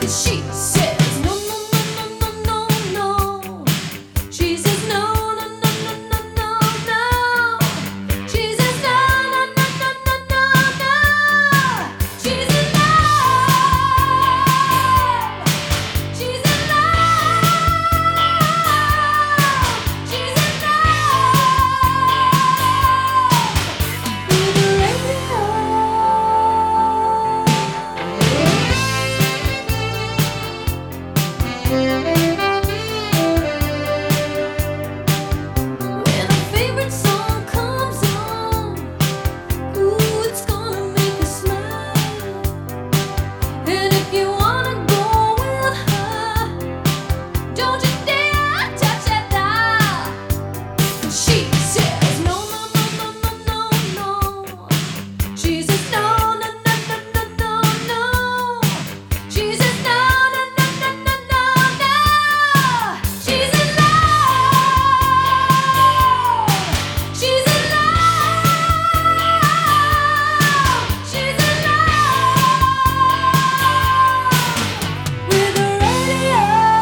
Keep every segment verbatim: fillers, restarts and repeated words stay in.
She says no, no, no, no, no, no. She says no, no, no, no, no, no, no. She says no, no, no, no, no, no, no. She says no. She says no. She says no. With the radio. When a favorite song comes on, ooh, it's gonna make us smile. And if you wanna go with her, don't you dare touch that dial. She says no, no, no, no, no, no, no. She says no, no, no, no, no, no, no. She says no, no, no, no, no, no, no. She says no. She says no. She says no. With the radio.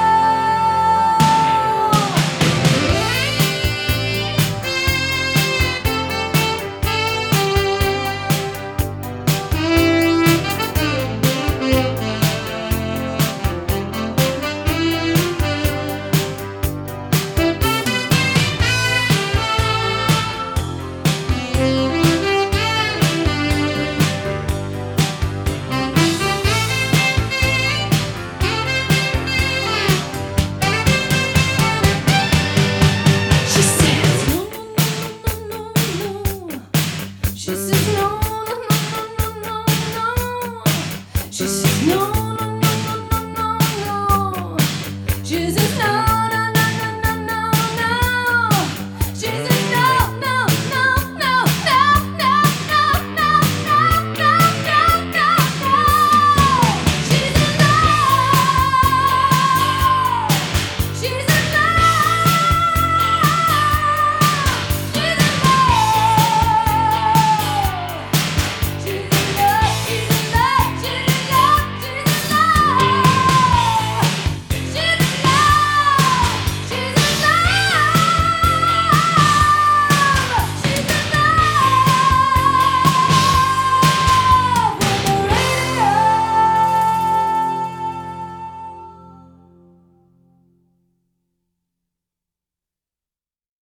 She says no, no, no, no, no. She says no, no, no, no, no, no. She says no.